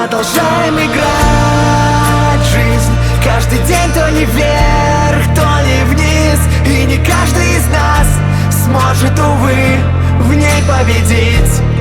продолжаем играть жизнь. Каждый день то не вверх, то не вниз. И не каждый из нас сможет, увы, в ней победить.